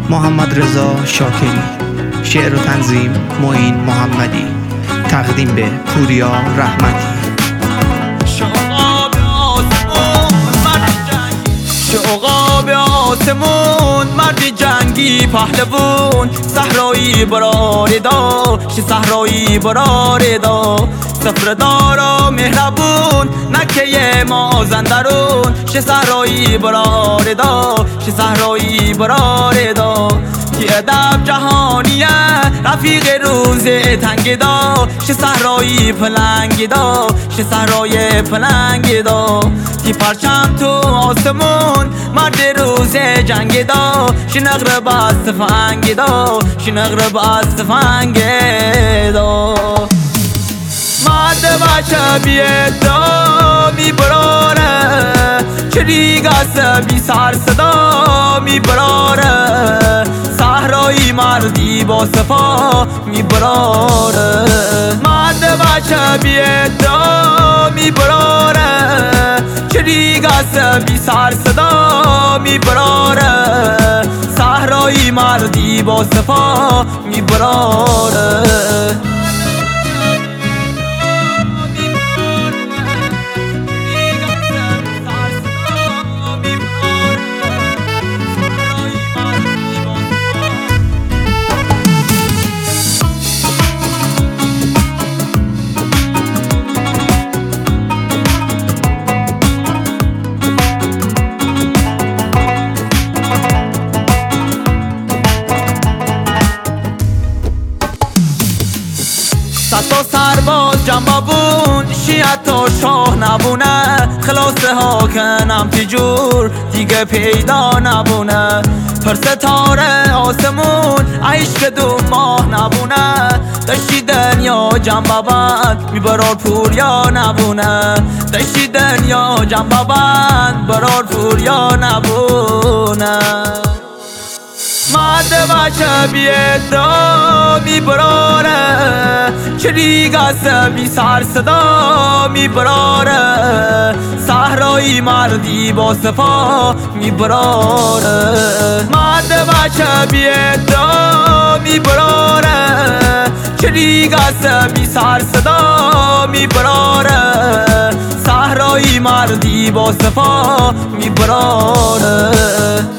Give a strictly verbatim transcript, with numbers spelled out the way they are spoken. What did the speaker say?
محمد رضا شاکری. شعر و تنظیم معین محمدی. تقدیم به پوریا رحمتی. شعقاب آسمون مردی جنگی پهلوون، صحرایی براره داشت صحرایی براره دا، سفر دارا مهربون مکه مازندرون، ش صحرایی براره داشت صحرایی براره دا، کی ادب جهانیه رفیق روز تنگ دا، ش صحرایی پلنگ دا ش صحرای پلنگ دا، کی پرچم تو آسمون مرد روز جنگ دا، ش نقره بست فنگ دا ش نقره بست فنگ دا، مرد بچه بیدا می براره، چریگ است بی سر صدا می براره، صحرایی مردی با صفا می براره، مرد بچه بیدا می براره، چریگ است بی سر صدا می براره، صحرایی مردی با صفا می براره. صد تا سرباز جمع بون، شیعت و شاه نبونه، خلاصه ها کنم تیجور دیگه پیدا نبونه، پر ستاره آسمون عشق دو ماه نبونه، دشتی دنیا جنب بند میبرار پوریا نبونه، دشتی دنیا جنب بند برار پوریا نبونه، مرد بچه بیدا می براره، چریگ است بی سر صدا می براره، صحرایی مردی با صفا می براره، مرد بچه بیدا می براره، چریگ است بی سر صدا می براره، صحرایی مردی با صفا می براره.